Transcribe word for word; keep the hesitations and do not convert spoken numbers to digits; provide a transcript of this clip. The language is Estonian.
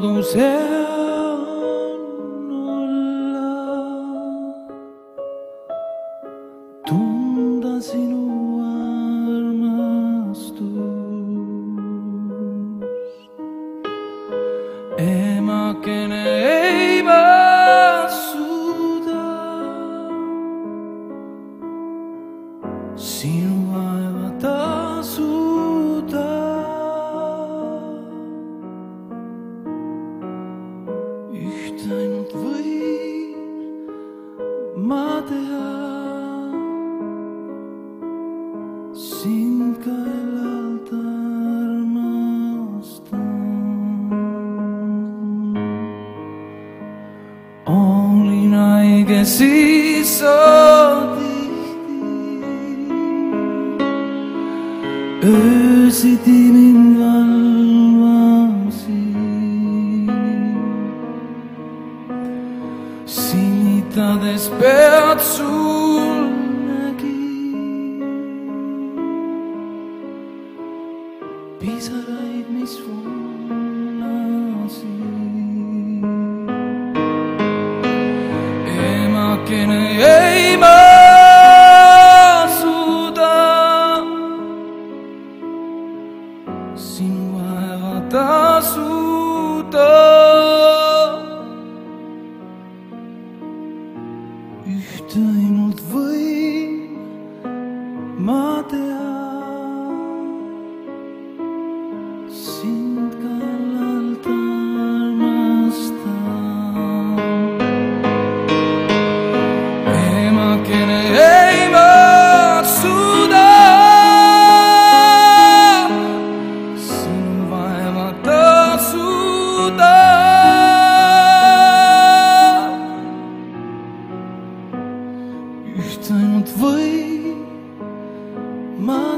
kodus hea on olla, tunda sinu armastust. Emakene ei vastuda sinu vaeva tasuda. Üht ainult võin ma teha, sind kaelalt armastan. Olin haige siis so tihti, öösiti mind valvasid, sinitades pead sul nägin pisaraid, mis voolasid. Emakene ei vastuda sinu vaeva tasuda. Üht ainult võin ma teha, sind kallalt armastan. Emakene ei vastuda sinu vaeva tasuda. Üht ainult võin ma